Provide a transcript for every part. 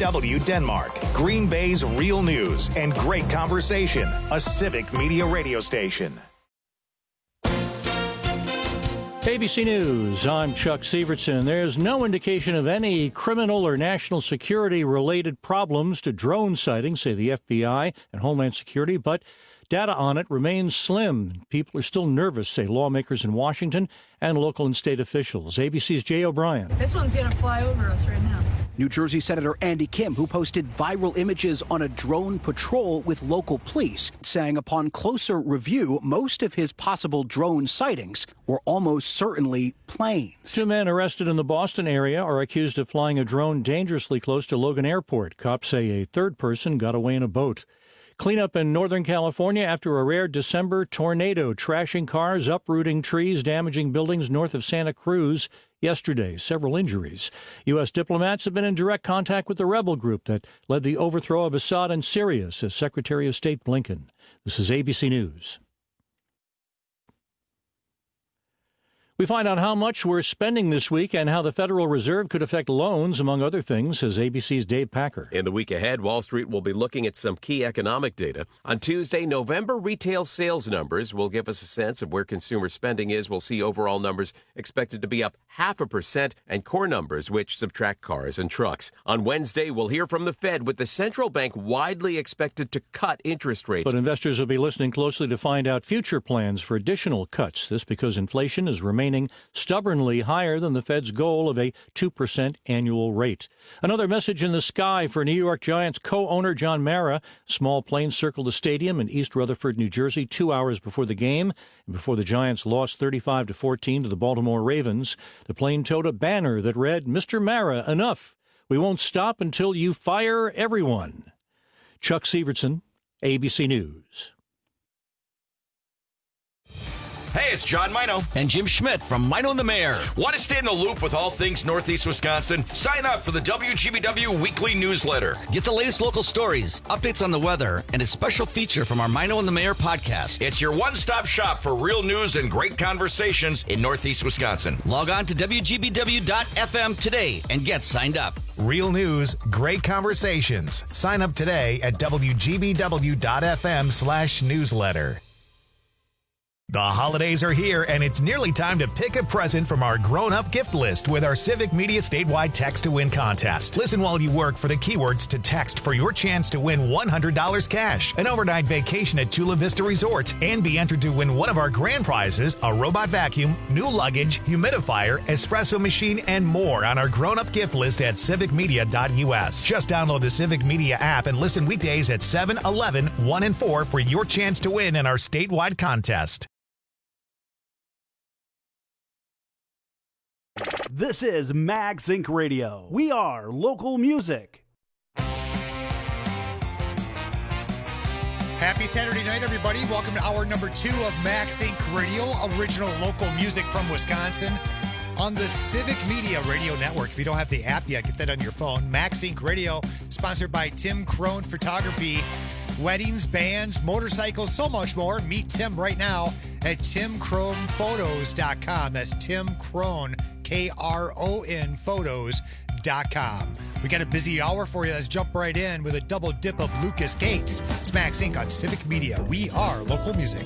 WCW Denmark, Green Bay's real news and great conversation, a Civic Media radio station. ABC News, I'm Chuck Sievertson. There's no indication of any criminal or national security-related problems to drone sightings, say the FBI and Homeland Security, but data on it remains slim. People are still nervous, say lawmakers in Washington and local and state officials. ABC's Jay O'Brien. This one's going to fly over us right now. New Jersey Senator Andy Kim, who posted viral images on a drone patrol with local police, saying upon closer review, most of his possible drone sightings were almost certainly planes. 2 men arrested in the Boston area are accused of flying a drone dangerously close to Logan Airport. Cops say a third person got away in a boat. Cleanup in Northern California after a rare December tornado, trashing cars, uprooting trees, damaging buildings north of Santa Cruz yesterday. Several injuries. U.S. diplomats have been in direct contact with the rebel group that led the overthrow of Assad in Syria, says Secretary of State Blinken. This is ABC News. We find out how much we're spending this week and how the Federal Reserve could affect loans, among other things, says ABC's Dave Packer. In the week ahead, Wall Street will be looking at some key economic data. On Tuesday, November retail sales numbers will give us a sense of where consumer spending is. We'll see overall numbers expected to be up 0.5%, and core numbers, which subtract cars and trucks. On Wednesday, we'll hear from the Fed, with the central bank widely expected to cut interest rates. But investors will be listening closely to find out future plans for additional cuts. This because inflation is remaining stubbornly higher than the Fed's goal of a 2% annual rate. Another message in the sky for New York Giants co-owner John Mara. Small plane circled the stadium in East Rutherford, New Jersey, 2 hours before the game, and before the Giants lost 35-14 to the Baltimore Ravens. The plane towed a banner that read, "Mr. Mara, enough. We won't stop until you fire everyone." Chuck Sievertson, ABC News. Hey, it's John Mino. And Jim Schmidt from Mino and the Mayor. Want to stay in the loop with all things Northeast Wisconsin? Sign up for the WGBW weekly newsletter. Get the latest local stories, updates on the weather, and a special feature from our Mino and the Mayor podcast. It's your one-stop shop for real news and great conversations in Northeast Wisconsin. Log on to WGBW.FM today and get signed up. Real news, great conversations. Sign up today at WGBW.FM/newsletter. The holidays are here, and it's nearly time to pick a present from our grown-up gift list with our Civic Media statewide Text to Win contest. Listen while you work for the keywords to text for your chance to win $100 cash, an overnight vacation at Chula Vista Resort, and be entered to win one of our grand prizes, a robot vacuum, new luggage, humidifier, espresso machine, and more on our grown-up gift list at civicmedia.us. Just download the Civic Media app and listen weekdays at 7, 11, 1, and 4 for your chance to win in our statewide contest. This is Mag Sync Radio. We are local music. Happy Saturday night, everybody. Welcome to hour number 2 of Mag Sync Radio, original local music from Wisconsin on the Civic Media Radio Network. If you don't have the app yet, get that on your phone. Mag Sync Radio, sponsored by Tim Crone Photography. Weddings, bands, motorcycles, so much more. Meet Tim right now at timcronephotos.com. That's Tim Crone, K-R-O-N, photos.com. We got a busy hour for you. Let's jump right in with a double dip of Lucas Gates. It's Mag Sync on Civic Media. We are local music.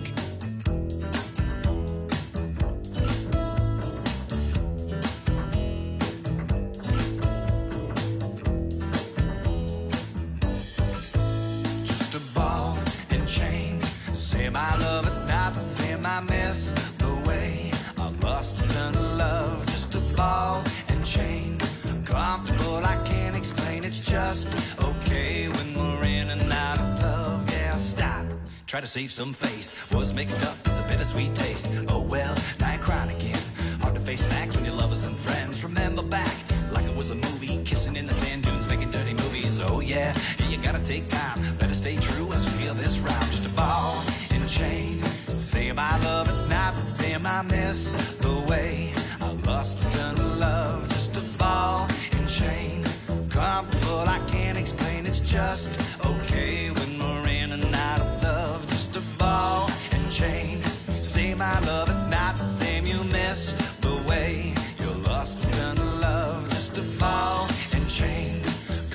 My love is not the same, I miss the way I lost was done to love. Just a ball and chain, comfortable, I can't explain. It's just okay when we're in and out of love. Yeah, stop, try to save some face. Was mixed up, it's a bittersweet taste. Oh well, now you're crying again. Hard to face facts when your lovers and friends. Remember back, like it was a movie. Kissing in the sand dunes, making dirty movies. Oh yeah, you gotta take time. Better stay true as you feel this round. Just a ball and chain. Say my love is not the same. I miss the way I lost was done to love. Just a ball and chain. Comfortable, I can't explain. It's just okay when we're in and out of love. Just a ball and chain. Say my love is not the same. You miss the way your lost was done to love. Just a ball and chain. Comfortable.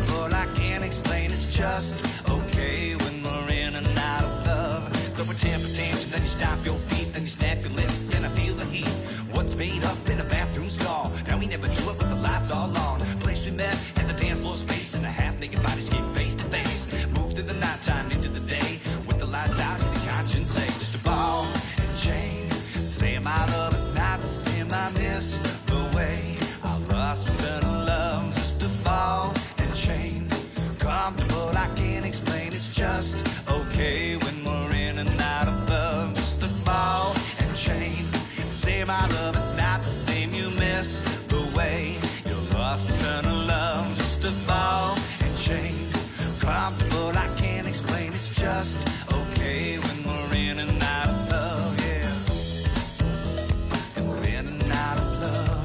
comfortable, I can't explain. It's just okay when we're in and out of love. Throw a temper tantrum, then you stomp your feet, then you snap your lips, and I feel the heat. What's made up in a bathroom stall? Now we never do it, but the lights all on. Place we met and the dance floor space, and a half-naked bodies getting face to face. Move through the nighttime into the day, with the lights out and the conscience say, just a ball and chain. Saying my love is not the same. I miss the way I lost without love. Just a ball and chain. Comfortable, I can't explain. It's just okay when we're in and out of love. Just a ball and chain. Say my love is not the same. You miss the way you lost without love. Just a ball and chain. Comfortable, I can't explain. It's just okay when we're in and out of love. Yeah. And we're in and out of love.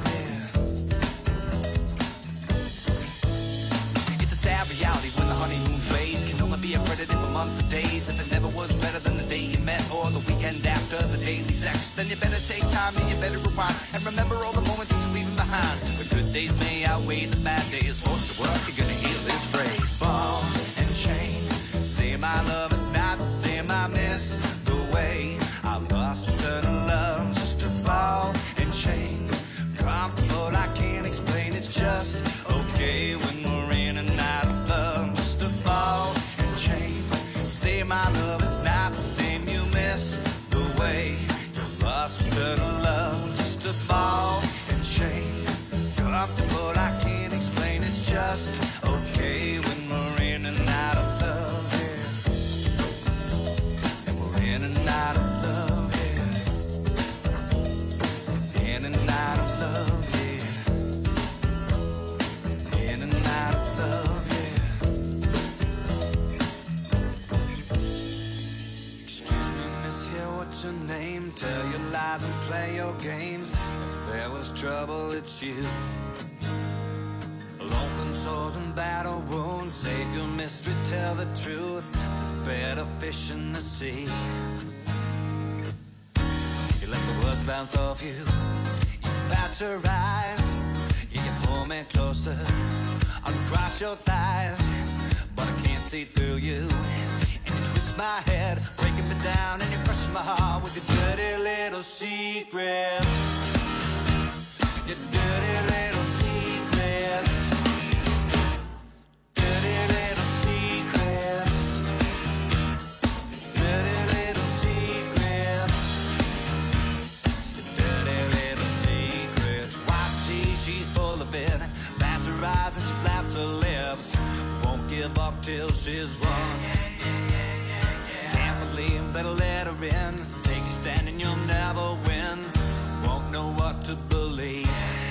Yeah. It's a sad reality when the honeymoon phase can only be accredited for months or days. If it never was better than the day you met or the weekend after the daily sex, then you better take time and you better rewind and remember all the moments that you're leaving behind. The good days may outweigh the bad days. Forced to work, you're gonna hear this phrase. Ball and chain. Say my love is not the same. I miss the way I lost eternal love. Just a ball and chain. Comfortable, I can't explain. It's just okay when we're in and out of love. Just a ball and chain. Say my love is not the same. You miss the way you lost eternal love. Just a ball and chain. Comfortable, I can't explain. It's just okay when we're in and out of love. Yeah. And we're in and out of love. Yeah. In and out of love. Yeah. In and out of love. Yeah. Excuse me, miss, yeah, what's your name? Tell your lies and play your games. If there was trouble, it's you. Open sores and battle wounds, save your mystery, tell the truth. There's better fish in the sea. You let the words bounce off you. You bat your eyes. You pull me closer, uncross your thighs, but I can't see through you. And you twist my head, breaking me down, and you're crushing my heart with your dirty little secrets. Your dirty little secrets. And she flaps her lips, won't give up till she's won. Can't believe that I let her in. Take a stand and you'll never win. Won't know what to believe.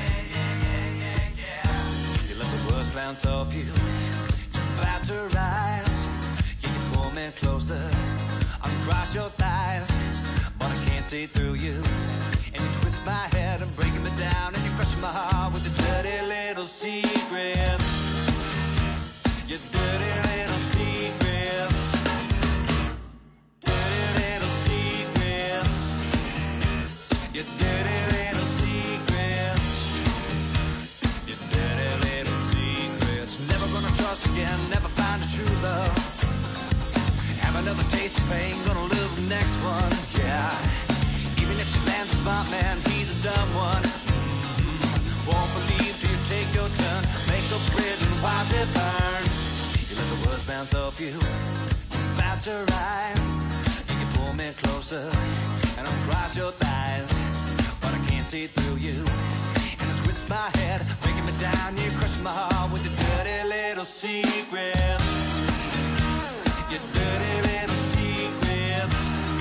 You let the words bounce off you. You bat her eyes. You pull me closer, uncross your thighs, but I can't see through you. And you twist my head and breaking me down, and you're crushing my heart with your dirty little secrets. Your dirty little secrets. Dirty little secrets. Your dirty little secrets. Your dirty little secrets. Never gonna trust again, never find a true love. Have another taste of pain, gonna lose the next one, yeah. Even if she lands a smart man, he's a dumb one. Won't believe till you take your turn. Make a bridge and watch it burn. You let the words bounce off you. You bat your eyes. You can pull me closer and uncross your thighs, but I can't see through you. And I twist my head, breaking me down. You're crushing my heart with your dirty little secrets. Your dirty little secrets.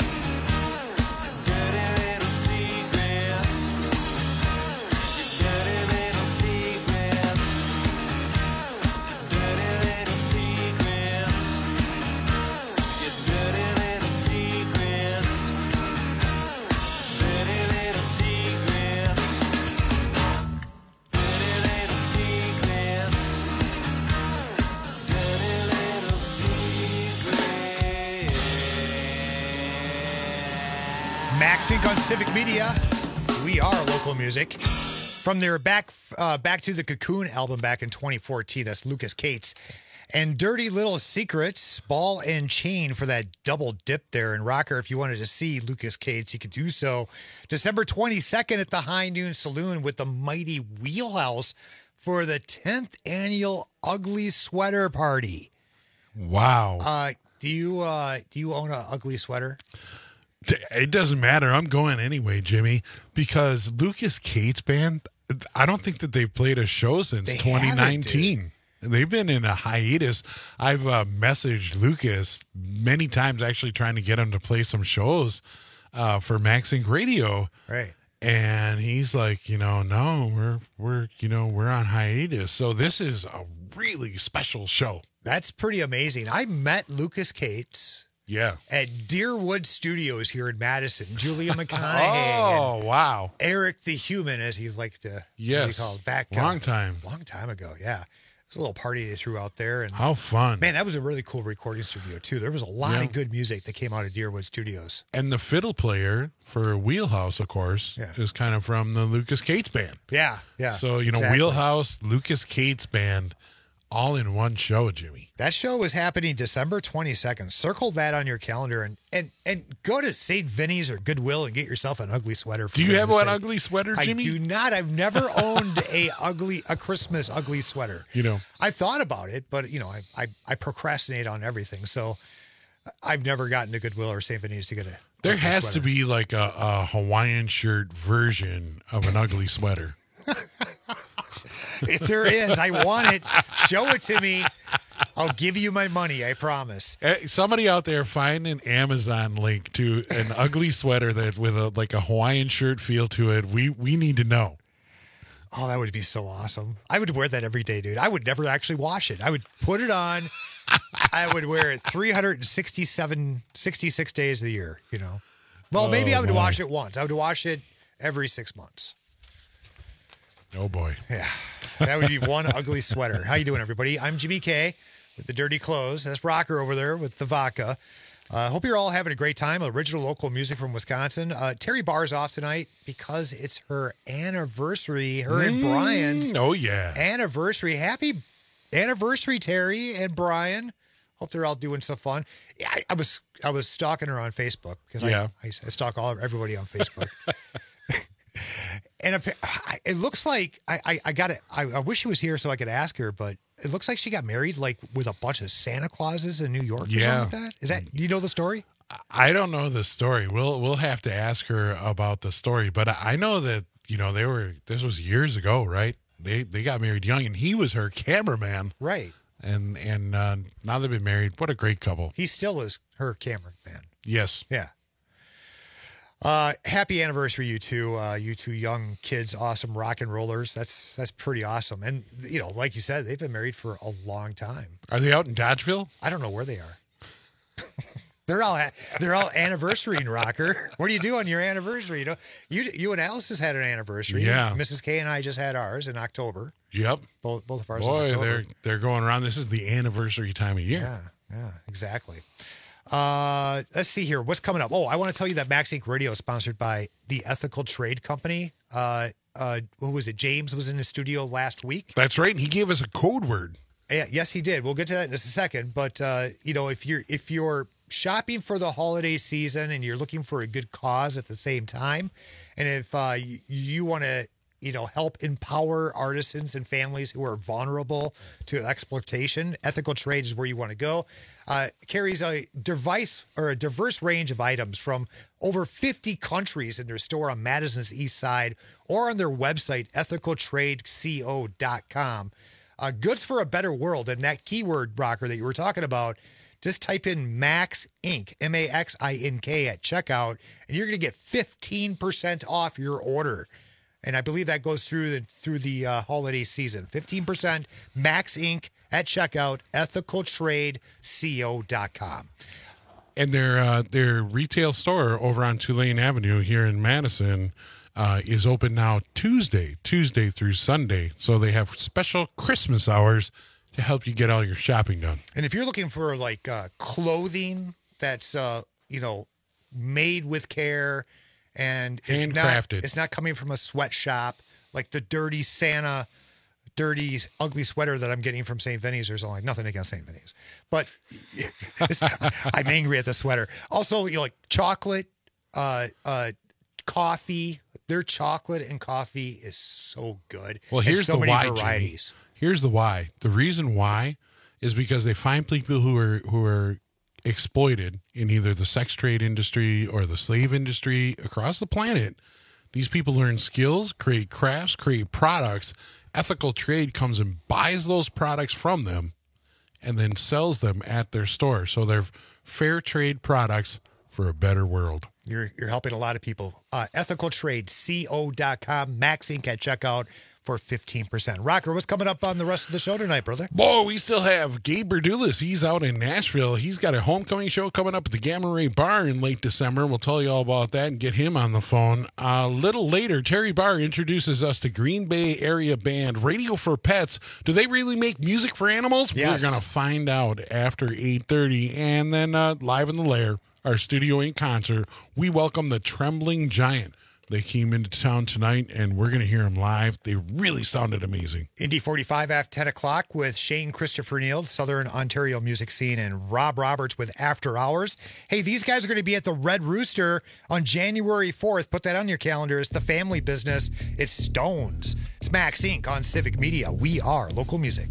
Dirty little secrets. Your dirty little secrets. Dirty little secrets. Your dirty little secrets. Dirty little secrets. Dirty little secrets. Dirty little secrets. MaxInc on Civic Media. We are local music. From their Back to the Cocoon album back in 2014, that's Lucas Cates And Dirty Little Secrets, Ball and Chain for that double dip there. And Rocker, if you wanted to see Lucas Cates, you could do so December 22nd at the High Noon Saloon with the Mighty Wheelhouse for the 10th annual Ugly Sweater Party. Wow. Do you own an ugly sweater? It doesn't matter. I'm going anyway, Jimmy, because Lucas Cates Band, I don't think that they've played a show since 2019. They've been in a hiatus. I've messaged Lucas many times, actually trying to get him to play some shows for Max Inc. Radio. Right. And he's like, no, we're on hiatus. So this is a really special show. That's pretty amazing. I met Lucas Cates. Yeah. At Deerwood Studios here in Madison. Julia McConaughey. Oh, wow. Eric the Human, as he's like to be called. Back long time ago, yeah. It was a little party they threw out there. And how fun. Man, that was a really cool recording studio, too. There was a lot of good music that came out of Deerwood Studios. And the fiddle player for Wheelhouse, of course, is kind of from the Lucas Cates Band. Yeah, yeah. So, exactly. Wheelhouse, Lucas Cates Band, all in one show, Jimmy. That show is happening December 22nd. Circle that on your calendar and go to St. Vinny's or Goodwill and get yourself an ugly sweater. Do you have an ugly sweater, Jimmy? I do not. I've never owned a Christmas ugly sweater. I've thought about it, but I procrastinate on everything. So I've never gotten to Goodwill or St. Vinny's to get a There has to be like a Hawaiian shirt version of an ugly sweater. If there is, I want it. Show it to me. I'll give you my money, I promise. Somebody out there find an Amazon link to an ugly sweater that with a Hawaiian shirt feel to it. We need to know. Oh, that would be so awesome. I would wear that every day, dude. I would never actually wash it. I would put it on. I would wear it 66 days of the year, Well, maybe I would wash it once. I would wash it every 6 months. Oh, boy. Yeah. That would be one ugly sweater. How you doing, everybody? I'm Jimmy K with the dirty clothes. That's Rocker over there with the vodka. Hope you're all having a great time. Original local music from Wisconsin. Terry Barr's off tonight because it's her anniversary. Her and Brian's anniversary. Happy anniversary, Terry and Brian. Hope they're all doing some fun. Yeah, I was stalking her on Facebook because I stalk everybody on Facebook. And it looks like I got it. I wish she was here so I could ask her, but it looks like she got married like with a bunch of Santa Clauses in New York or something like that. Do you know the story? I don't know the story. We'll have to ask her about the story, but I know that this was years ago, right? They got married young, and he was her cameraman, right? And now they've been married. What a great couple! He still is her cameraman. Yes. Yeah. Happy anniversary, you two young kids, awesome rock and rollers. That's pretty awesome. And like you said, they've been married for a long time. Are they out in Dodgeville? I don't know where they are. They're all anniversarying, Rocker. What do you do on your anniversary? You and Alice has had an anniversary. Yeah. Mrs. K and I just had ours in October. Yep. Both of ours. Boy, in October. they're going around. This is the anniversary time of year. Yeah, exactly. Let's see here. What's coming up? Oh, I want to tell you that Max Inc. Radio is sponsored by the Ethical Trade Company. Who was it? James was in the studio last week. That's right. And he gave us a code word. Yeah, yes, he did. We'll get to that in just a second. But if you're shopping for the holiday season and you're looking for a good cause at the same time, and if you want to help empower artisans and families who are vulnerable to exploitation, Ethical Trade is where you want to go. Carries a diverse range of items from over 50 countries in their store on Madison's East Side or on their website, ethicaltradeco.com. Goods for a better world. And that keyword, Rocker, that you were talking about, just type in Max Inc., M-A-X-I-N-K at checkout, and you're going to get 15% off your order. And I believe that goes through the holiday season. 15% Max Inc. at checkout, ethicaltradeco.com. And their retail store over on Tulane Avenue here in Madison is open now Tuesday through Sunday. So they have special Christmas hours to help you get all your shopping done. And if you're looking for like clothing that's made with care and handcrafted, it's not coming from a sweatshop like the Dirty Santa dirty, ugly sweater that I'm getting from St. Vinny's or something. Nothing against St. Vinny's, but I'm angry at the sweater. Also, like chocolate, coffee. Their chocolate and coffee is so good. Well, here's so the many why, varieties. Jimmy. Here's the why. The reason why is because they find people who are exploited in either the sex trade industry or the slave industry across the planet. These people learn skills, create crafts, create products. Ethical trade comes and buys those products from them and then sells them at their store. So they're fair trade products for a better world. You're helping a lot of people. EthicalTradeCO.com, Max Inc. at checkout for 15%. Rocker, what's coming up on the rest of the show tonight, brother? Boy, we still have Gabe Berdulis. He's out in Nashville. He's got a homecoming show coming up at the Gamma Ray Bar in late December. We'll tell you all about that and get him on the phone. A little later, Terry Barr introduces us to Green Bay area band Radio for Pets. Do they really make music for animals? Yes. We're going to find out after 8:30. And then live in the Lair, our Studio Inc. concert, we welcome the Trembling Giant. They came into town tonight, and we're going to hear them live. They really sounded amazing. Indy 45 after 10 o'clock with Shane Christopher Neal, Southern Ontario music scene, and Rob Roberts with After Hours. Hey, these guys are going to be at the Red Rooster on January 4th. Put that on your calendar. It's the family business. It's Stones. It's Max Inc. on Civic Media. We are local music.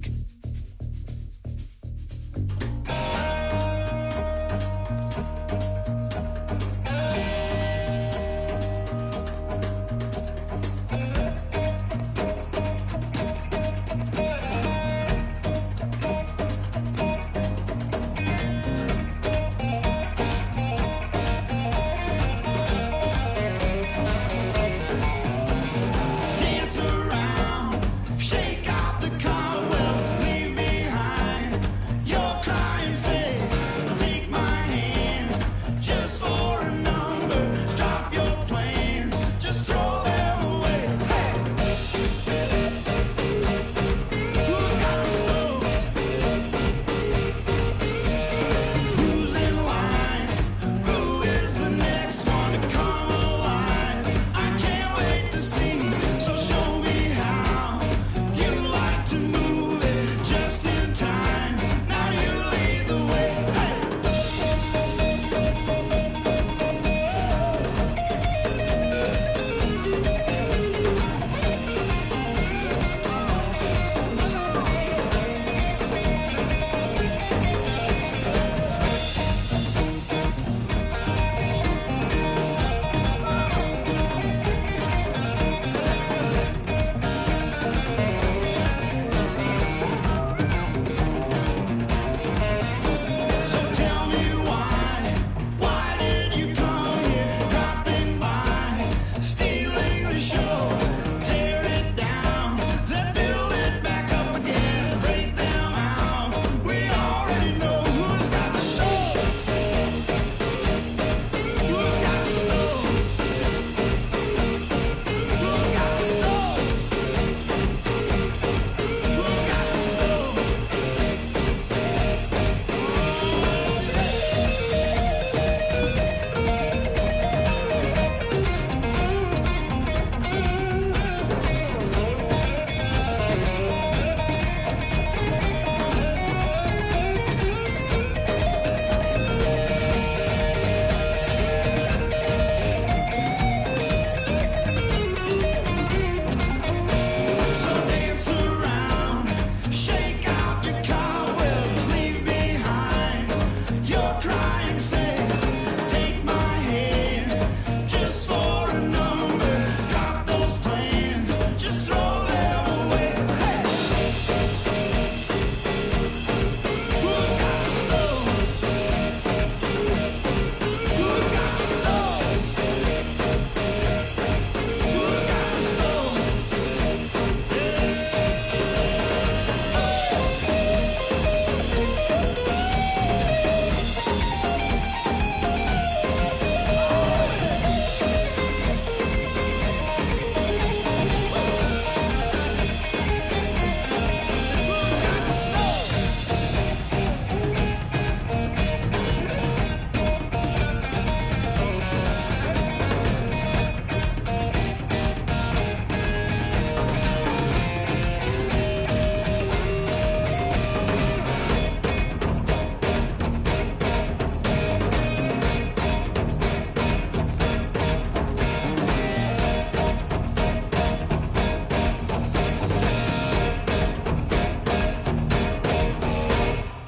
Dance around, shake out the cobweb.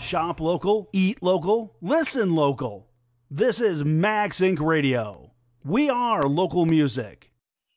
Shop local, eat local, listen local. This is Max Inc. Radio. We are local music.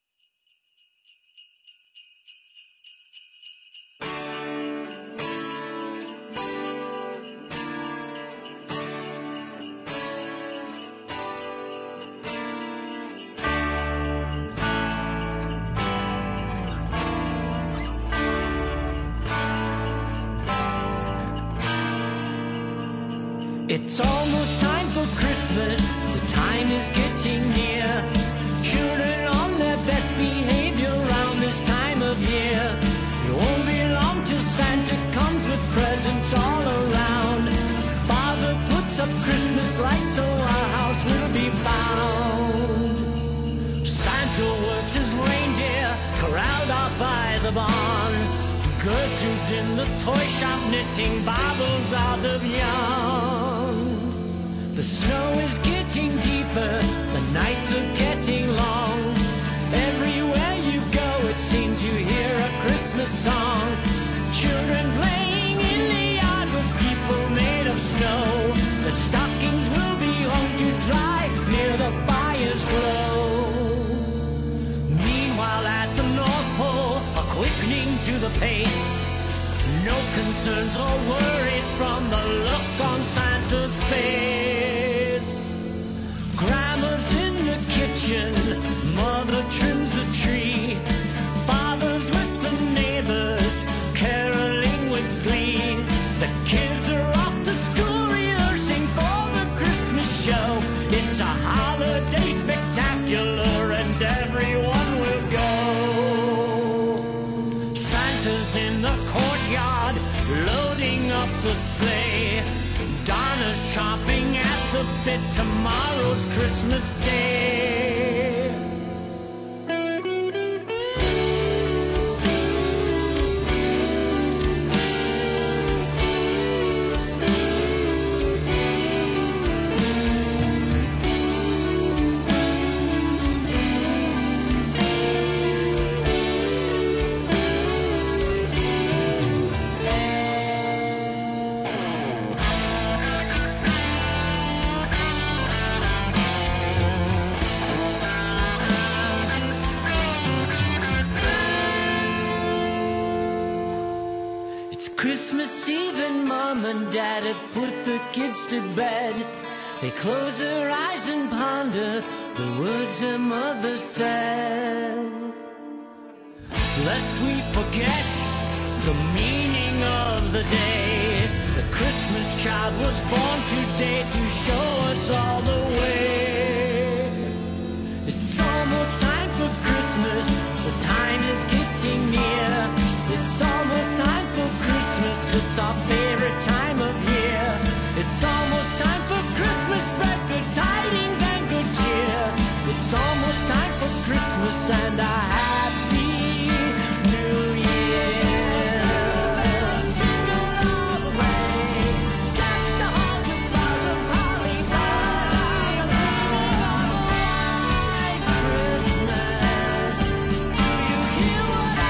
It's almost time for Christmas, the time is getting near. Children on their best behavior around this time of year. It won't be long till Santa comes with presents all around. Father puts up Christmas lights so our house will be found. Santa works his reindeer, corralled out by the barn. Gertrude's in the toy shop knitting Bibles out of yarn. The snow is getting deeper, the nights are getting long. Everywhere you go, it seems you hear a Christmas song. Children playing in the yard with people made of snow. The stockings will be hung to dry near the fire's glow. Meanwhile at the North Pole, a quickening to the pace. No concerns or worries from the look on Santa's face. Grandma's in the kitchen, mother trims the tree. Father's with the neighbors, caroling with glee. The kids are off to school rehearsing for the Christmas show. It's a holiday spectacular and everyone will go. Santa's in the courtyard, loading up the sleigh. Donna's chomping at the bit, tomorrow's Christmas Day. Christmas Eve and Mom and Dad had put the kids to bed. They close their eyes and ponder the words their mother said. Lest we forget the meaning of the day, the Christmas child was born today to show us all the way. It's almost time for Christmas, the time is getting near. It's almost time for Christmas, it's our favorite time of year. It's almost time for Christmas, spread good tidings and good cheer. It's almost time for Christmas and a happy New Year. Jingle all the way, deck the halls with boughs of holly, singing all the white Christmas. Do you hear what I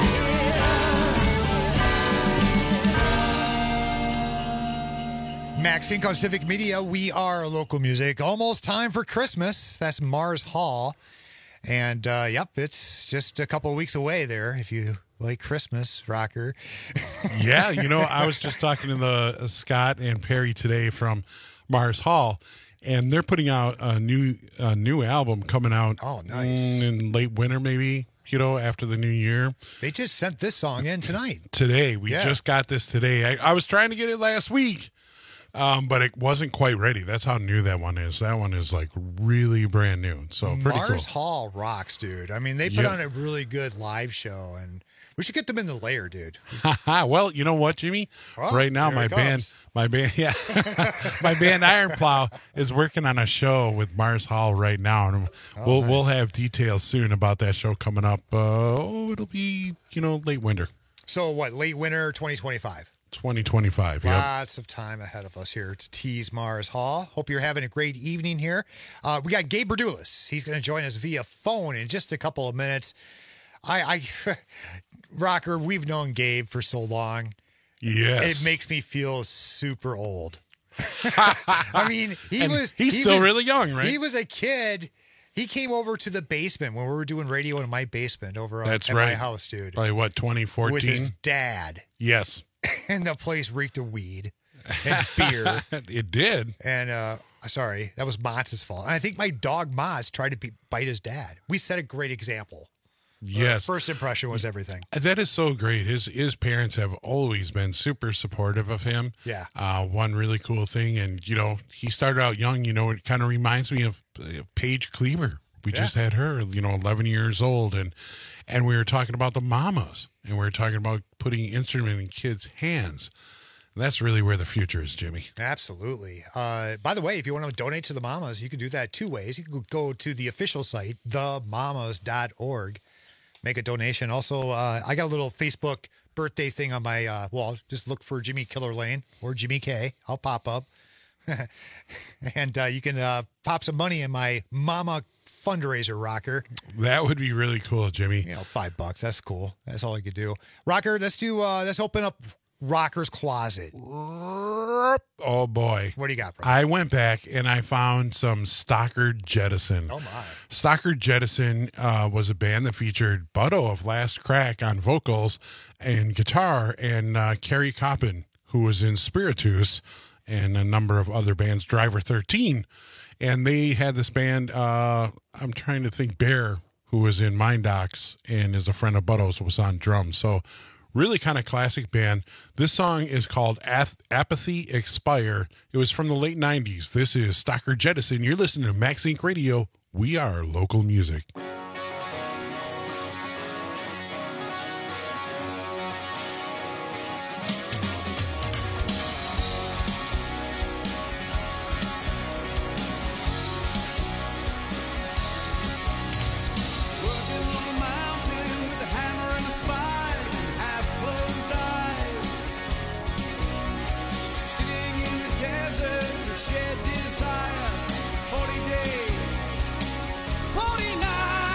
hear? Max Inc. on Civic Media. We are local music. Almost time for Christmas. That's Mars Hall. And, yep, it's just a couple of weeks away there if you like Christmas, rocker. Yeah, you know, I was just talking to the Scott and Perry today from Mars Hall, and they're putting out a new album coming out in late winter maybe, you know, after the new year. They just sent this song in tonight. Today. We just got this today. I was trying to get it last week. But it wasn't quite ready. That's how new that one is. That one is like really brand new. So pretty cool. Mars Hall rocks, dude. I mean, they put on a really good live show, and we should get them in the lair, dude. Well, you know what, Jimmy? Oh, right now, my band, my band Iron Plow is working on a show with Mars Hall right now, and we'll have details soon about that show coming up. It'll be late winter. So what? Late winter, 2025. 2025. Lots of time ahead of us here to tease Mars Hall. Hope you're having a great evening here. We got Gabe Berdulis. He's going to join us via phone in just a couple of minutes. Rocker, we've known Gabe for so long. Yes. It makes me feel super old. I mean, he's still really young, right? He was a kid. He came over to the basement when we were doing radio in my basement over at my house, dude. Probably what, 2014? With his dad. Yes. And the place reeked of weed and beer. It did. And sorry, that was Motz's fault. And I think my dog Motz tried to bite his dad. We set a great example. Yes. First impression was everything. That is so great. His parents have always been super supportive of him. Yeah. One really cool thing, and he started out young. It kind of reminds me of Paige Cleaver. We just had her, 11 years old, and we were talking about the mamas, and we were talking about putting instrument in kids' hands. And that's really where the future is, Jimmy. Absolutely. By the way, if you want to donate to the mamas, you can do that 2 ways. You can go to the official site, themamas.org. Make a donation. Also, I got a little Facebook birthday thing on my wall. Just look for Jimmy Killer Lane or Jimmy K. I'll pop up. And you can pop some money in my mama fundraiser rocker. That would be really cool, Jimmy. $5. That's cool. That's all you could do. Rocker, let's open up Rocker's closet. Oh, boy. What do you got, bro? I went back and I found some Stockard Jettison. Oh, my. Stockard Jettison was a band that featured Butto of Last Crack on vocals and guitar, and Kerry Coppin, who was in Spiritus, and a number of other bands, Driver 13. And they had this band, I'm trying to think, Bear, who was in Mind Docs and is a friend of Butto's, was on drums. So really kind of classic band. This song is called Apathy Expire. It was from the late 90s. This is Stockard Jettison. You're listening to Max Inc. Radio. We are local music. Shed desire, 40 days, 49.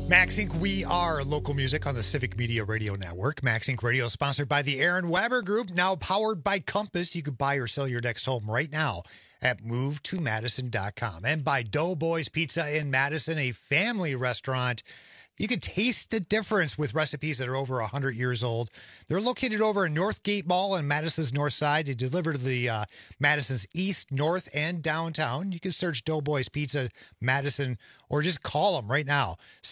Max Inc. We are local music on the Civic Media Radio Network. Max Inc. Radio is sponsored by the Aaron Weber Group, now powered by Compass. You can buy or sell your next home right now at movetomadison.com. And by Doughboys Pizza in Madison, a family restaurant. You can taste the difference with recipes that are over 100 years old. They're located over in Northgate Mall on Madison's north side. They deliver to the Madison's east, north, and downtown. You can search Doughboys Pizza Madison or just call them right now.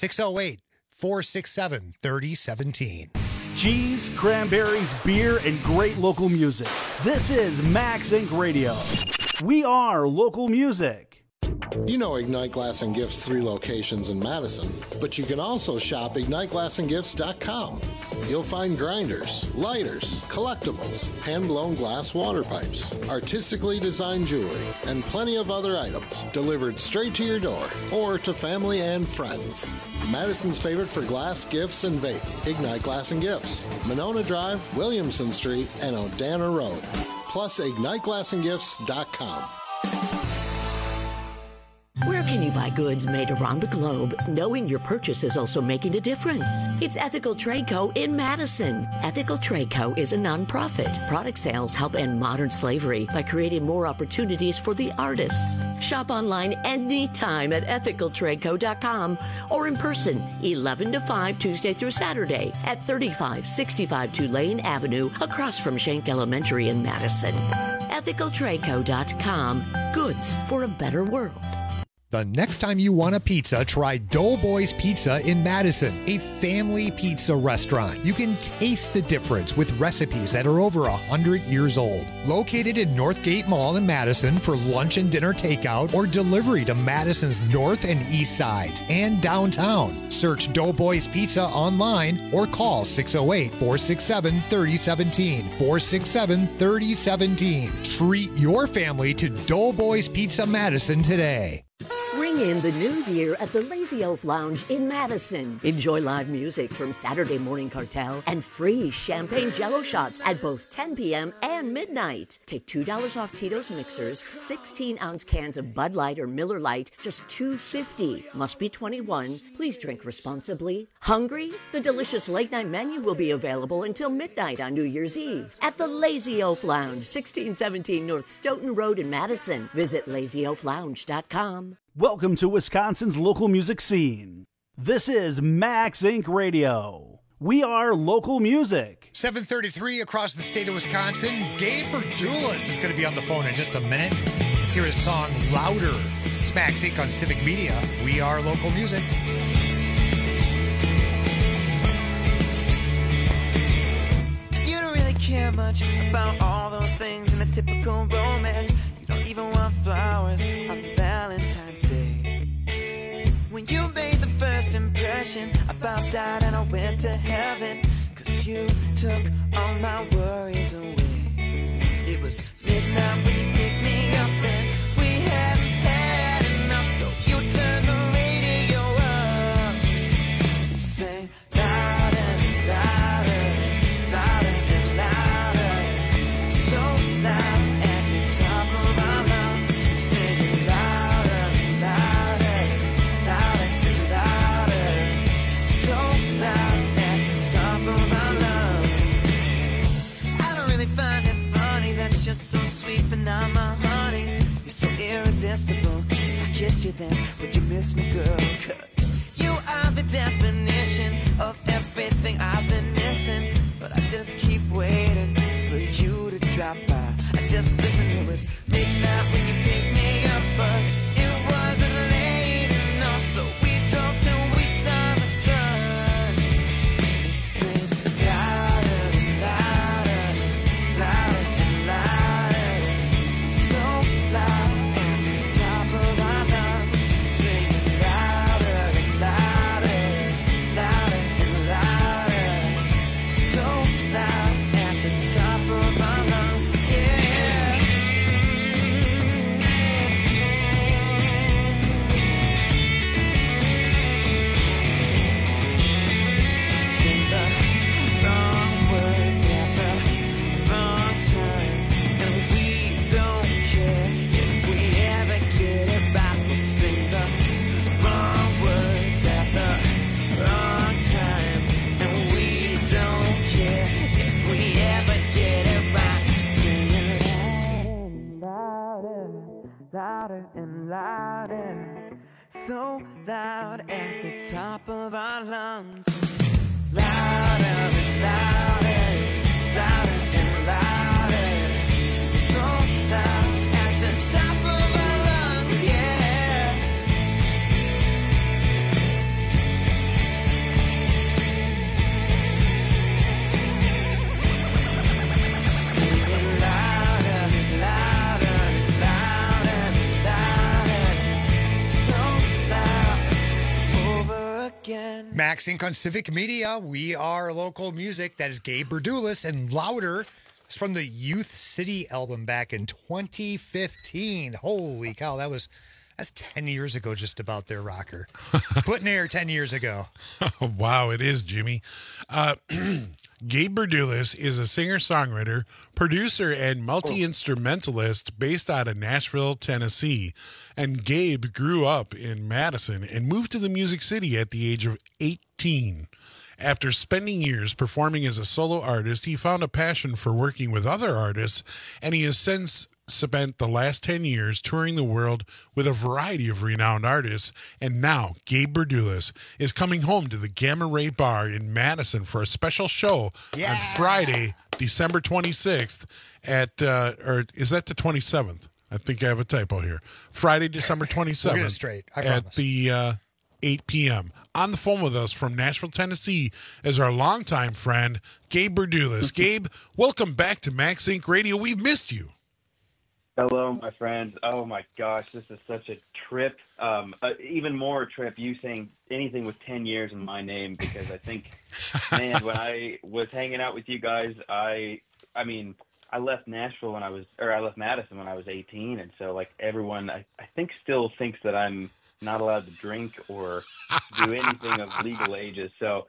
608-467-3017. Cheese, cranberries, beer, and great local music. This is Max Inc. Radio. We are local music. You know Ignite Glass and Gifts 3 locations in Madison, but you can also shop IgniteGlassandGifts.com. You'll find grinders, lighters, collectibles, hand-blown glass water pipes, artistically designed jewelry, and plenty of other items delivered straight to your door or to family and friends. Madison's favorite for glass, gifts, and vape, Ignite Glass and Gifts, Monona Drive, Williamson Street, and Odana Road. Plus, IgniteGlassandGifts.com. Where can you buy goods made around the globe, knowing your purchase is also making a difference? It's Ethical Trade Co. in Madison. Ethical Trade Co. is a nonprofit. Product sales help end modern slavery by creating more opportunities for the artists. Shop online anytime at ethicaltradeco.com or in person 11 to 5 Tuesday through Saturday at 3565 Tulane Avenue across from Schenck Elementary in Madison. ethicaltradeco.com. Goods for a better world. The next time you want a pizza, try Doughboys Pizza in Madison, a family pizza restaurant. You can taste the difference with recipes that are over 100 years old. Located in Northgate Mall in Madison for lunch and dinner takeout or delivery to Madison's north and east sides and downtown. Search Doughboys Pizza online or call 608-467-3017. 467-3017. Treat your family to Doughboys Pizza Madison today. Ring in the new year at the Lazy Oaf Lounge in Madison. Enjoy live music from Saturday Morning Cartel and free champagne jello shots at both 10 p.m. and midnight. Take $2 off Tito's mixers, 16-ounce cans of Bud Light or Miller Lite, just $2.50. Must be 21. Please drink responsibly. Hungry? The delicious late-night menu will be available until midnight on New Year's Eve at the Lazy Oaf Lounge, 1617 North Stoughton Road in Madison. Visit lazyoaflounge.com. Welcome to Wisconsin's local music scene. This is Max Inc. Radio. We are local music. 7:33 across the state of Wisconsin. Gabe Berdulis is going to be on the phone in just a minute. Let's hear his song Louder. It's Max Inc. on Civic Media. We are local music. You don't really care much about all those things in a typical romance. You don't even want flowers on Valentine's Day. When you made the first impression, I about died and I went to heaven. 'Cause you took all my worries away. It was midnight when you picked me up and we hadn't had enough. So you turned the radio up and sang louder and louder, louder and louder. So loud at the top of my lungs, singing louder and louder, louder and louder. So loud at the top of my lungs. I don't really find it funny that you're so sweet but not my honey. You're so irresistible. If I kissed you then, would you miss me, girl? 'Cause you are the definition of everything I've been missing. But I just keep waiting for you to drop by. I just listen, it was midnight when you picked me up, but it wasn't late enough. So we drove till we saw the sun and sang louder and louder, louder and louder. So loud at the top of our lungs, singing louder and louder, louder and louder. So loud at the top of our lungs, yeah. and louder, so loud at the top of our lungs. Louder and louder, louder and louder, so loud at the top of our lungs, yeah. Singing louder and louder and louder and louder, so loud over again. Max Inc. on Civic Media. We are local music. That is Gabe Berdulis, and Louder. It's from the Youth City album back in 2015. Holy cow, that's 10 years ago, just about there, Rocker. Putting air 10 years ago. Wow, it is, Jimmy. Gabe Berdulis is a singer-songwriter, producer, and multi-instrumentalist based out of Nashville, Tennessee. And Gabe grew up in Madison and moved to the Music City at the age of 18. After spending years performing as a solo artist, he found a passion for working with other artists, and he has since spent the last 10 years touring the world with a variety of renowned artists. And now Gabe Berdulis is coming home to the Gamma Ray Bar in Madison for a special show on Friday, December 26th at, or is that the 27th? I think I have a typo here. Friday, December 27th. We'll get it straight, I at promise. the 8 p.m. On the phone with us from Nashville, Tennessee is our longtime friend, Gabe Berdulis. Gabe, welcome back to Max Inc. Radio. We've missed you. Hello, my friends. Oh, my gosh, this is such a trip. Even more a trip, you saying anything with 10 years in my name, because I think, man, when I was hanging out with you guys, I left Nashville I left Madison when I was 18, and so, like, everyone, I think still thinks that I'm not allowed to drink or do anything of legal ages, so,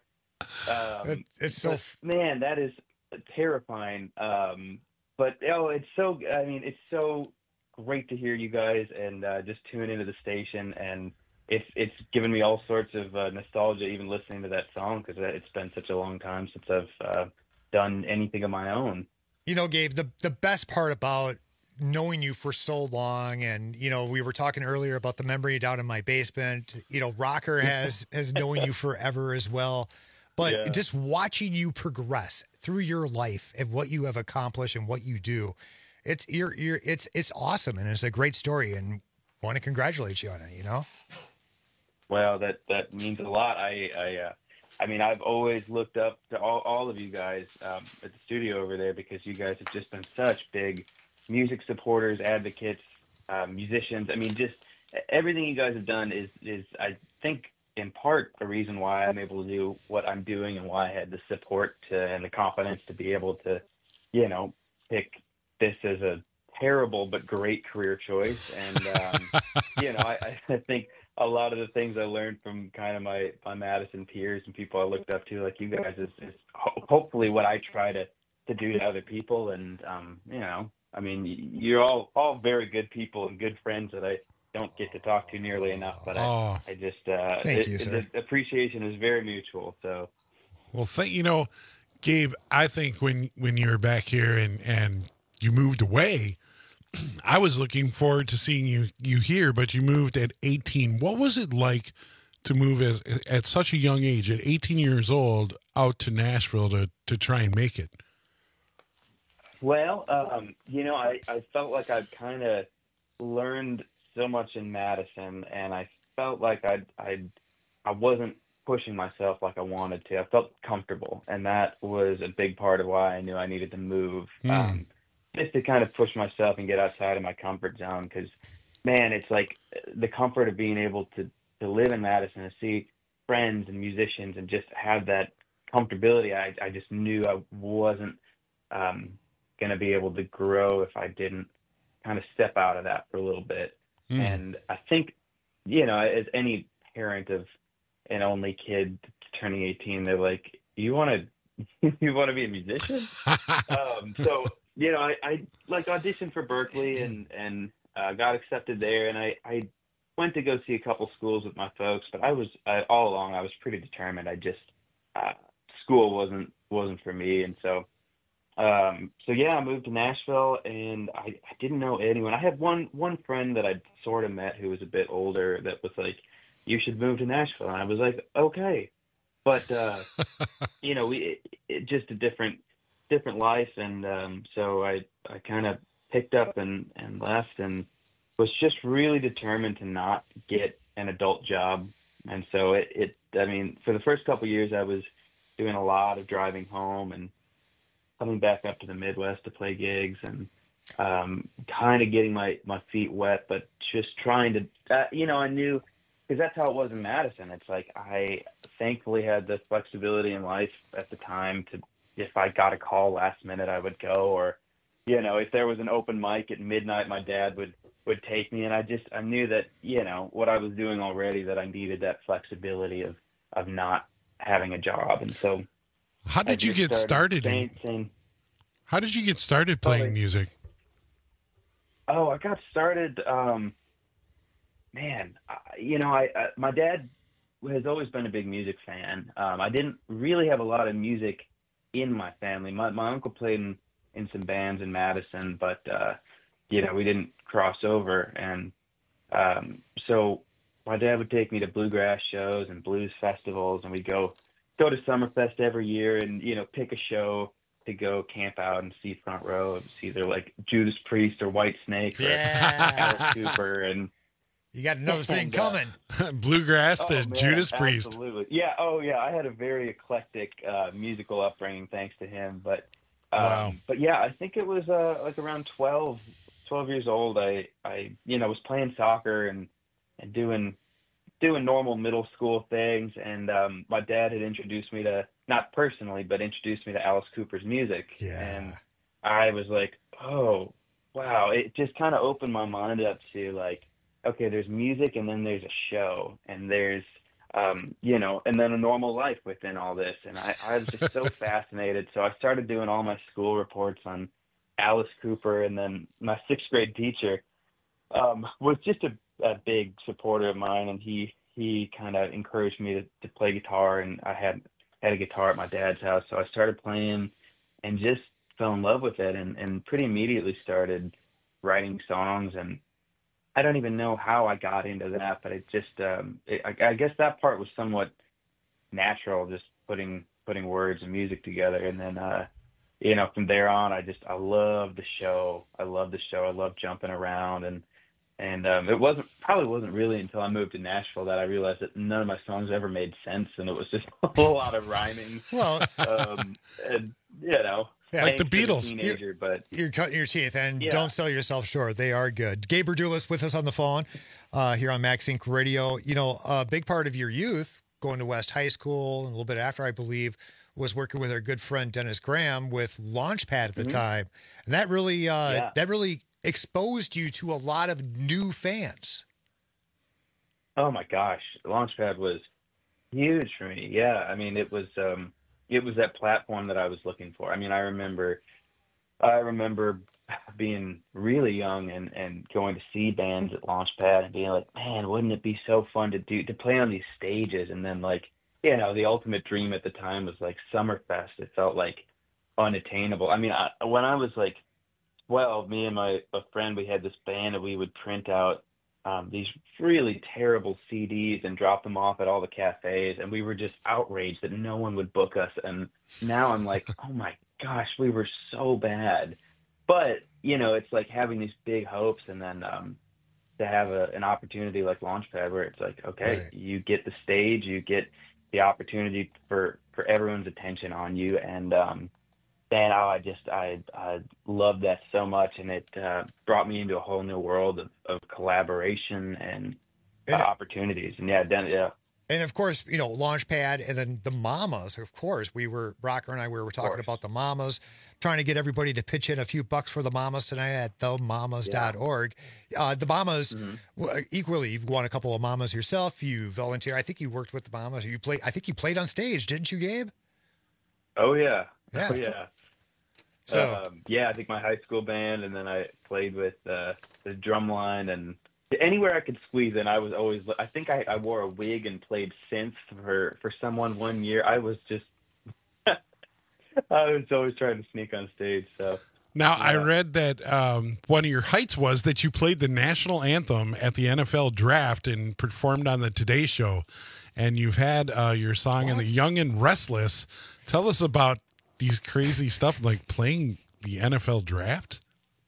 man, that is terrifying, but it's so great to hear you guys and just tune into the station, and it's given me all sorts of nostalgia even listening to that song, because it's been such a long time since I've done anything of my own. You know, Gabe, the best part about knowing you for so long, and, you know, we were talking earlier about the memory down in my basement, you know, Rocker has known you forever as well. But just watching you progress through your life and what you have accomplished and what you do, it's awesome, and it's a great story, and want to congratulate you on it. You know. Well, that means a lot. I've always looked up to all of you guys at the studio over there, because you guys have just been such big music supporters, advocates, musicians. I mean, just everything you guys have done is I think, in part, the reason why I'm able to do what I'm doing, and why I had the support and the confidence to be able to, you know, pick this as a terrible but great career choice. And, you know, I think a lot of the things I learned from kind of my Madison peers and people I looked up to, like you guys, is hopefully what I try to do to other people. And, you know, I mean, you're all very good people and good friends that I don't get to talk to nearly enough, but I just thank you, sir. The appreciation is very mutual. So, well, you know, Gabe, I think when you were back here and you moved away, I was looking forward to seeing you here, but you moved at 18. What was it like to move at such a young age, at 18 years old, out to Nashville to try and make it? Well, you know, I felt like I'd kind of learned so much in Madison, and I felt like I wasn't pushing myself like I wanted to. I felt comfortable, and that was a big part of why I knew I needed to move, just to kind of push myself and get outside of my comfort zone. Because, man, it's like the comfort of being able to live in Madison and see friends and musicians and just have that comfortability. I just knew I wasn't going to be able to grow if I didn't kind of step out of that for a little bit. And I think, you know, as any parent of an only kid turning 18, they're like, you want to be a musician? So, you know, I like auditioned for Berklee and got accepted there. And I went to go see a couple schools with my folks, but all along, I was pretty determined. School wasn't for me. And so So yeah, I moved to Nashville, and I didn't know anyone. I had one friend that I'd sort of met who was a bit older that was like, "You should move to Nashville," and I was like, "Okay," but you know, it just a different life, and so I kind of picked up and left, and was just really determined to not get an adult job, and so I mean, for the first couple of years, I was doing a lot of driving home and coming back up to the Midwest to play gigs, and kind of getting my feet wet, but just trying to, you know, I knew, because that's how it was in Madison. It's like I thankfully had the flexibility in life at the time to, if I got a call last minute, I would go, or, you know, if there was an open mic at midnight, my dad would take me, and I knew that, you know, what I was doing already, that I needed that flexibility of not having a job, and so. How did you get started? How did you get started playing music? Oh, I got started. You know, my dad has always been a big music fan. I didn't really have a lot of music in my family. My uncle played in some bands in Madison, but you know, we didn't cross over, and so my dad would take me to bluegrass shows and blues festivals, and we'd go to Summerfest every year, and, you know, pick a show to go camp out and see front row. It's either like Judas Priest or Whitesnake or Alice Cooper, and you got another thing coming. Bluegrass to Judas Priest. Absolutely. Yeah. Oh yeah. I had a very eclectic musical upbringing thanks to him, but wow. But yeah, I think it was like around 12 years old. I you know, was playing soccer and doing normal middle school things, and my dad had introduced me to, not personally, but introduced me to Alice Cooper's music. Yeah. And I was like, oh wow, it just kind of opened my mind up to, like, okay, there's music, and then there's a show, and there's you know, and then a normal life within all this, and I was just so fascinated. So I started doing all my school reports on Alice Cooper, and then my 6th grade teacher was just a big supporter of mine, and he kind of encouraged me to play guitar, and I had a guitar at my dad's house, so I started playing and just fell in love with it, and pretty immediately started writing songs. And I don't even know how I got into that, but it just I guess that part was somewhat natural, just putting words and music together, and then you know, from there on, I love the show. I love jumping around, and it probably wasn't really until I moved to Nashville that I realized that none of my songs ever made sense, and it was just a whole lot of rhyming. Well, and, you know, yeah, like the Beatles. But you're cutting your teeth, and don't sell yourself short. They are good. Gabe Berdulis with us on the phone here on Max Inc. Radio. You know, a big part of your youth, going to West High School, and a little bit after, I believe, was working with our good friend Dennis Graham with Launchpad at the time, and that really exposed you to a lot of new fans. Oh my gosh, Launchpad was huge for me. Yeah, I mean, it was that platform that I was looking for. I mean, I remember being really young and going to see bands at Launchpad and being like, man, wouldn't it be so fun to play on these stages? And then, like, you know, the ultimate dream at the time was like Summerfest. It felt like unattainable. I mean, when I was like 12, me and a friend, we had this band, and we would print out these really terrible CDs and drop them off at all the cafes, and we were just outraged that no one would book us. And now I'm like, oh my gosh, we were so bad. But, you know, it's like having these big hopes, and then to have an opportunity like Launchpad where it's like, okay, right, you get the stage, you get the opportunity for everyone's attention on you, and I loved that so much, and it brought me into a whole new world of collaboration and opportunities. And and of course, you know, Launchpad, and then the Mamas. Of course, Rocker and I were talking about the Mamas, trying to get everybody to pitch in a few bucks for the Mamas tonight at themamas.org. The Mamas, equally, you've won a couple of Mamas yourself. You volunteer. I think you worked with the Mamas. I think you played on stage, didn't you, Gabe? Oh yeah. Yeah. Oh, yeah. So I think my high school band, and then I played with the drum line, and anywhere I could squeeze in. I was always. I think I wore a wig and played synth for someone one year. I was just. I was always trying to sneak on stage. So now I read that one of your heights was that you played the national anthem at the NFL draft and performed on the Today Show, and you've had your song in the Young and Restless. Tell us about these crazy stuff like playing the NFL draft.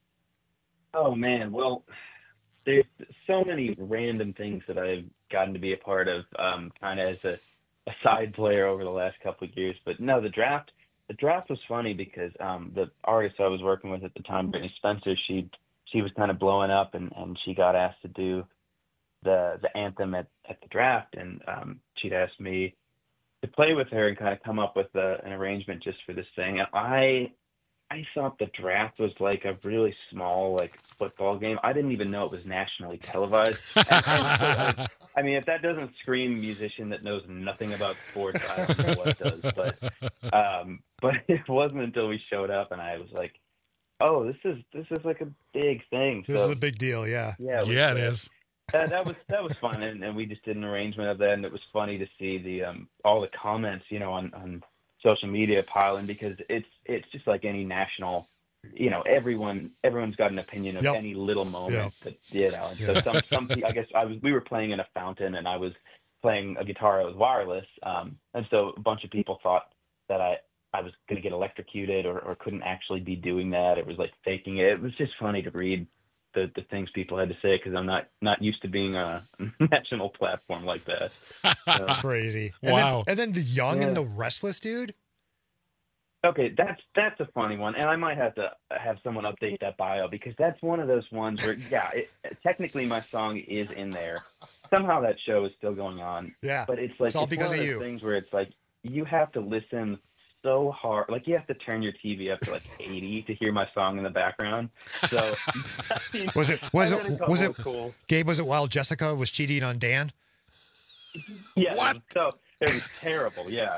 Oh man, well, there's so many random things that I've gotten to be a part of, kind of as a side player over the last couple of years. But no, the draft was funny because the artist I was working with at the time, Brittany Spencer, she was kind of blowing up, and she got asked to do the anthem at the draft, and she'd asked me to play with her and kind of come up with an arrangement just for this thing. And I thought the draft was like a really small, like, football game. I didn't even know it was nationally televised. I mean, if that doesn't scream musician that knows nothing about sports, I don't know what does. But it wasn't until we showed up and I was like, "Oh, this is like a big thing." This is a big deal, yeah. Yeah, it is. That was fun, and we just did an arrangement of that, and it was funny to see the all the comments, on social media piling, because it's just like any national, everyone's got an opinion of any little moment that, and so some people, I guess we were playing in a fountain and I was playing a guitar that was wireless, and so a bunch of people thought that I was going to get electrocuted or couldn't actually be doing that. It was like faking it. It was just funny to read the things people had to say, because I'm not used to being on a national platform like that. So. Crazy. Wow. And then the Young and the Restless, dude. Okay, that's a funny one, and I might have to have someone update that bio, because that's one of those ones where, technically my song is in there. Somehow that show is still going on. Yeah, but it's like it's all because one of those you. things where it's like you have to listen so hard, like you have to turn your TV up to like 80 to hear my song in the background. So I mean, Was it cool? Gabe? Was it while Jessica was cheating on Dan? Yeah. What? It was terrible. Yeah.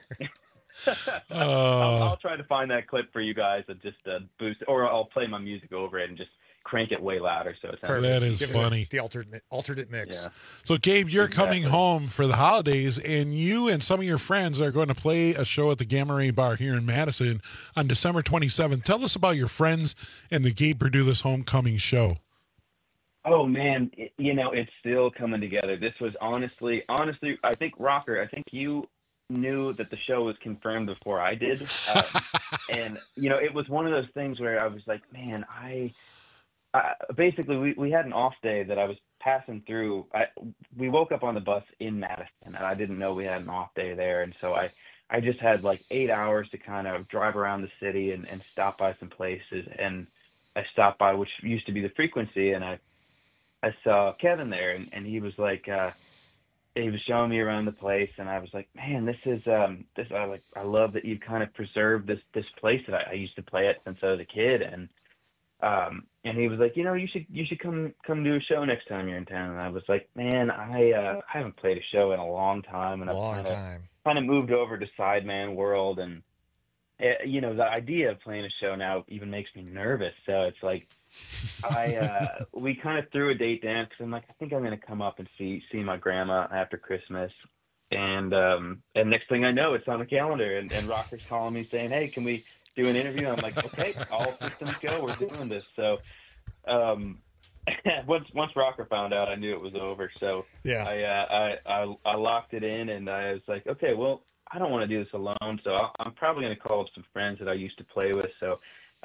I'll try to find that clip for you guys and just boost, or I'll play my music over it and just crank it way louder. So that is funny. The alternate mix. Yeah. So, Gabe, you're coming home for the holidays, and you and some of your friends are going to play a show at the Gamma Ray Bar here in Madison on December 27th. Tell us about your friends and the Gabe Perdullis homecoming show. Oh man, it's still coming together. This was honestly, I think Rocker, you knew that the show was confirmed before I did, and it was one of those things where I was like, man, basically we had an off day that I was passing through. We woke up on the bus in Madison, and I didn't know we had an off day there, and so I just had like 8 hours to kind of drive around the city and stop by some places, and I stopped by, which used to be the Frequency, and I saw Kevin there, and he was like, he was showing me around the place, and I was like, man, this is I love that you've kind of preserved this place that I used to play at since I was a kid, and he was like, you should come do a show next time you're in town. And I was like, man, I haven't played a show in a long time, and I've kind of moved over to Sideman World, and the idea of playing a show now even makes me nervous. So it's like we kind of threw a date down, because I'm like, I think I'm going to come up and see my grandma after Christmas, and next thing I know, it's on the calendar, and Rocker's calling me saying, hey, can we do an interview? I'm like, okay, all systems go, we're doing this. So once Rocker found out, I knew it was over. So yeah, I locked it in, and I was like, okay, well, I don't want to do this alone, so I'm probably going to call up some friends that I used to play with. So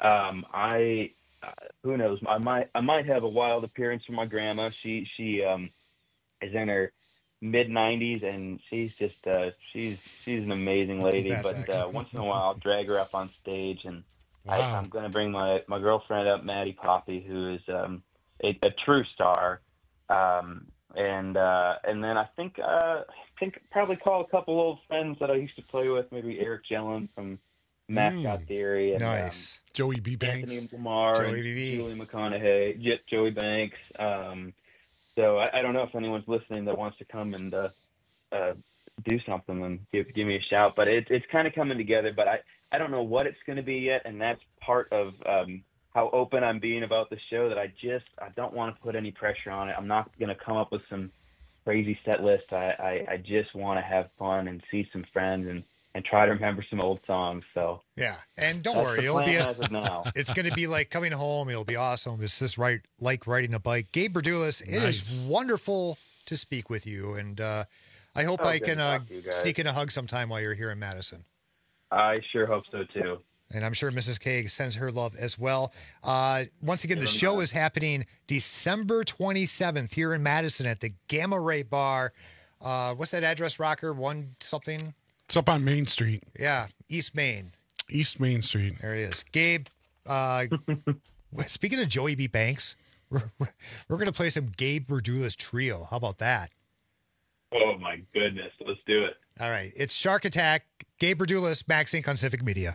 who knows? I might have a wild appearance from my grandma. She is in her mid-90s, and she's just she's an amazing lady. That's but excellent. once in a while, I'll drag her up on stage, and Wow. I'm going to bring my girlfriend up, Maddie Poppy, who is a true star. And then I think probably call a couple old friends that I used to play with, maybe Eric Gellin from Mascot Theory, and Nice. Joey B. Banks. Anthony Lamar, Joey and B. Julie McConaughey, Joey Banks. So I don't know if anyone's listening that wants to come and do something, and give me a shout. But it's kind of coming together. But I don't know what it's going to be yet, and that's part of how open I'm being about the show, that I don't want to put any pressure on it. I'm not going to come up with some crazy set list. I just want to have fun and see some friends and try to remember some old songs. So yeah, and don't that's worry, the it'll be plan as of now. It's going to be like coming home. It'll be awesome. It's just like riding a bike. Gabe Berdulis, it is wonderful to speak with you, and I hope I can sneak in a hug sometime while you're here in Madison. I sure hope so too. And I'm sure Mrs. K sends her love as well. Once again, the show is happening December 27th here in Madison at the Gamma Ray Bar. What's that address, Rocker? One something? It's up on Main Street. Yeah, East Main. East Main Street. There it is. Gabe, speaking of Joey B. Banks, we're going to play some Gabe Berdulis Trio. How about that? Oh, my goodness. Let's do it. All right. It's Shark Attack, Gabe Berdulis, Max Inc. on Civic Media.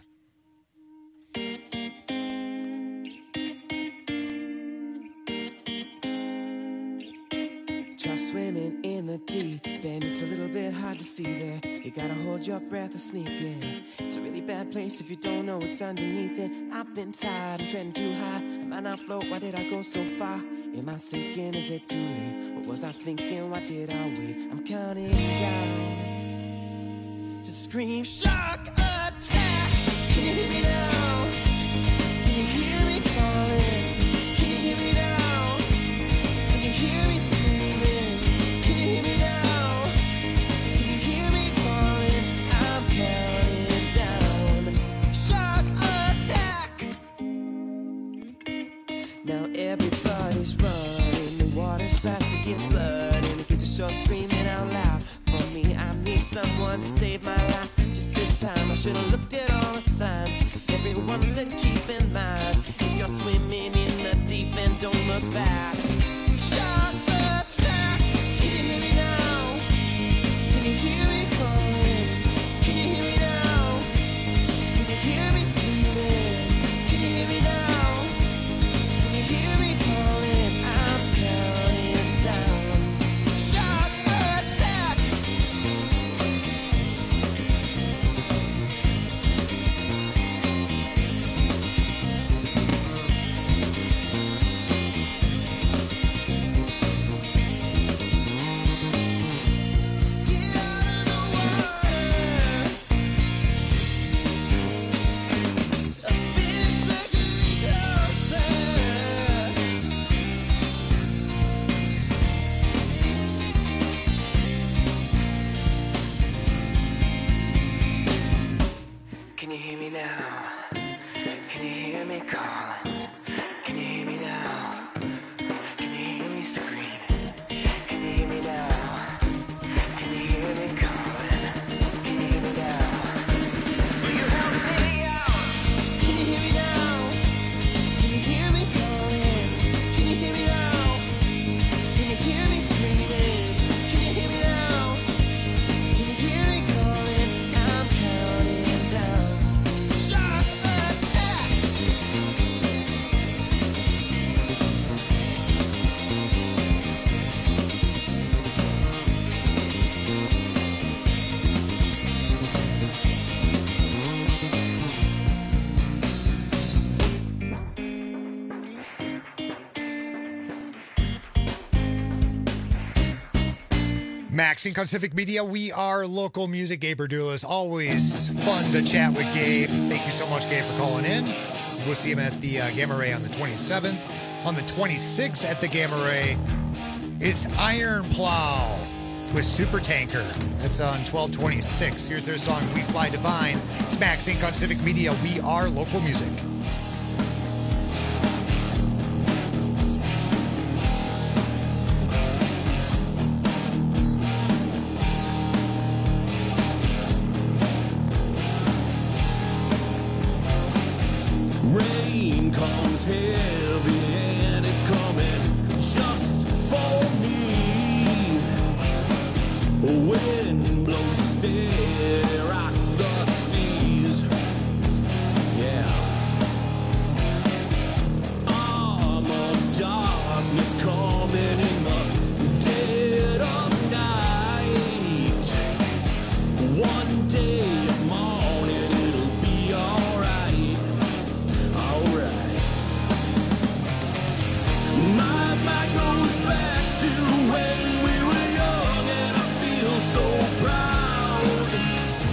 Try swimming in the deep end, it's a little bit hard to see there. You gotta hold your breath and sneak in. It's a really bad place if you don't know what's underneath it. I've been tired, I'm treading too high. I might not float, why did I go so far? Am I sinking, is it too late? What was I thinking, why did I wait? I'm counting down to scream shark attack. Can you hear me now? Can you hear me calling? Can you hear me now? Can you hear me screaming? Can you hear me now? Can you hear me calling? I'm counting down. Shark attack. Now everybody's running. The water starts to get blood, and the kids are sure screaming out loud. For me, I need someone to save my life. Just this time, I should have looked at all the signs. Everyone said keep in mind, if you're swimming in the deep end, don't look back. Shark attack. Can you hear me now? Can you hear me calling? Can you hear me now? Can you hear me screaming? Can you hear me now? Can you hear me calling? I'm counting down. Shark attack. Can you hear me now? Can you hear me calling? Can you hear me now? Can you hear me screaming? Can you hear me now? Can you hear me calling? Can you hear me now? Will you help me out? Can you hear me now? Can you hear me calling? Can you hear me now? Can you hear me screaming? Can you hear me now? Can you hear me calling? I'm counting down. Shark attack! Max Inc. on Civic Media. We are local music. Gabe Berdulis. Always fun to chat with Gabe. Thank you so much, Gabe, for calling in. We'll see him at the Gamma Ray on the 27th. On the 26th at the Gamma Ray, it's Iron Plow with Super Tanker. That's on 12/26. Here's their song, We Fly Divine. It's Max Inc. on Civic Media. We are local music. Rain comes heavy and it's coming just for me. Wind blows steady, rock the seas. Yeah. Arm of darkness coming in the dead of night. One day of morning it'll be alright. Alright. My mind goes back to when we were young and I feel so proud.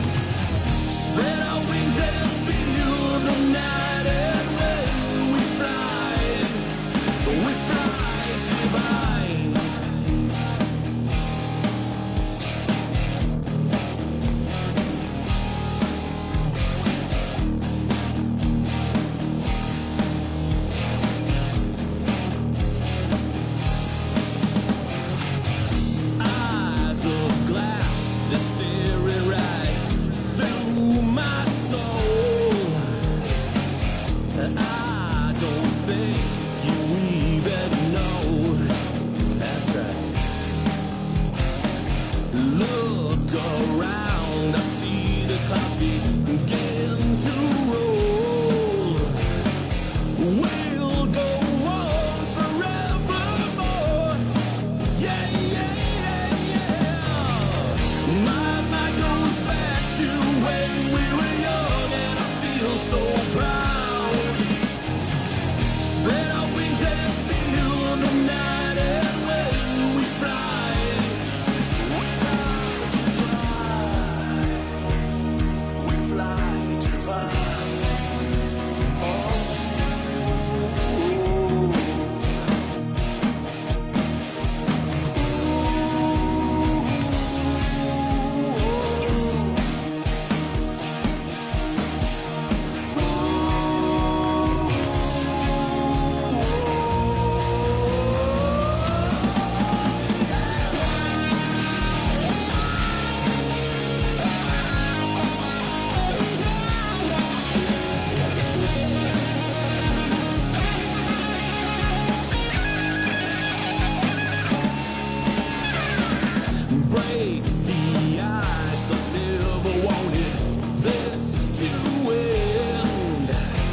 break the ice. I never wanted this to end.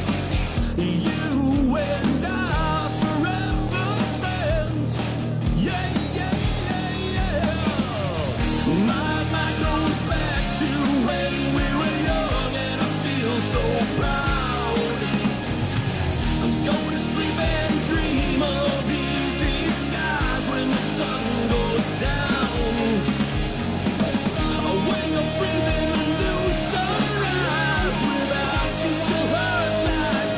You and I forever friends. Yeah, yeah, yeah, yeah. My mind goes back to when we were young, and I feel so proud. I'm going to sleep and dream of easy skies when the sun goes down. When you're breathing new sunrise without you still hurts like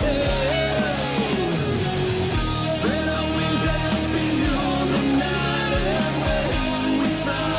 pain. Spread our wings and feel the night, and when we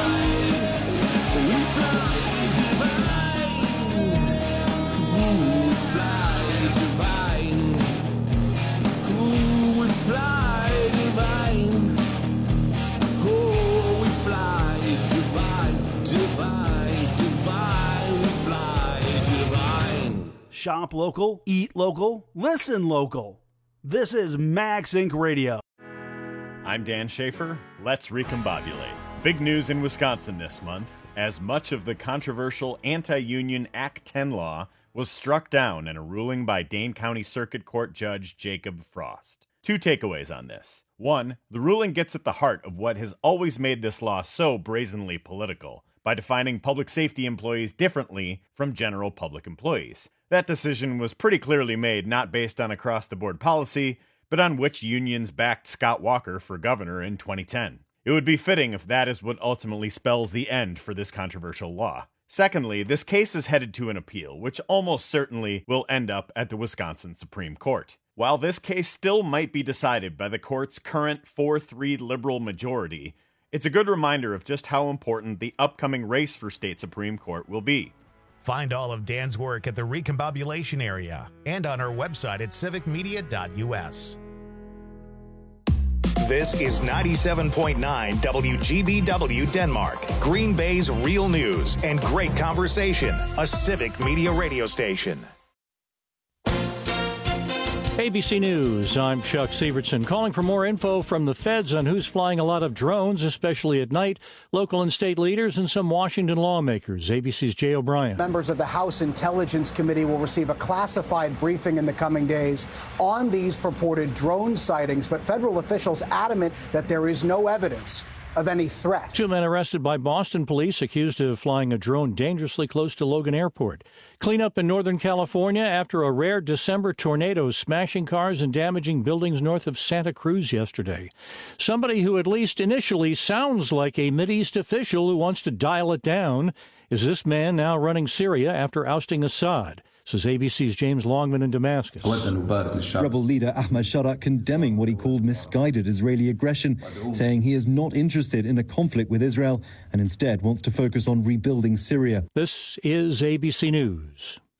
fly divine. Ooh, we fly divine. Ooh, we fly divine. Oh, we fly divine, divine, divine. We fly divine. Shop local, eat local, listen local. This is Max Inc. Radio. I'm Dan Schaefer. Let's recombobulate. Big news in Wisconsin this month, as much of the controversial anti-union Act 10 law was struck down in a ruling by Dane County Circuit Court Judge Jacob Frost. 2 takeaways on this. 1, the ruling gets at the heart of what has always made this law so brazenly political, by defining public safety employees differently from general public employees. That decision was pretty clearly made not based on across-the-board policy, but on which unions backed Scott Walker for governor in 2010. It would be fitting if that is what ultimately spells the end for this controversial law. Secondly, this case is headed to an appeal, which almost certainly will end up at the Wisconsin Supreme Court. While this case still might be decided by the court's current 4-3 liberal majority, it's a good reminder of just how important the upcoming race for state Supreme Court will be. Find all of Dan's work at the Recombobulation Area and on our website at civicmedia.us. This is 97.9 WGBW Denmark, Green Bay's real news and great conversation, a Civic Media radio station. ABC News, I'm Chuck Severson, calling for more info from the feds on who's flying a lot of drones, especially at night, local and state leaders, and some Washington lawmakers. ABC's Jay O'Brien. Members of the House Intelligence Committee will receive a classified briefing in the coming days on these purported drone sightings, but federal officials adamant that there is no evidence of any threat. 2 men arrested by Boston police accused of flying a drone dangerously close to Logan Airport. Cleanup in Northern California after a rare December tornado smashing cars and damaging buildings north of Santa Cruz yesterday. Somebody who at least initially sounds like a Mideast official who wants to dial it down is this man now running Syria after ousting Assad. Says ABC's James Longman in Damascus. Rebel leader Ahmad Sharat condemning what he called misguided Israeli aggression, saying he is not interested in a conflict with Israel and instead wants to focus on rebuilding Syria. This is ABC News.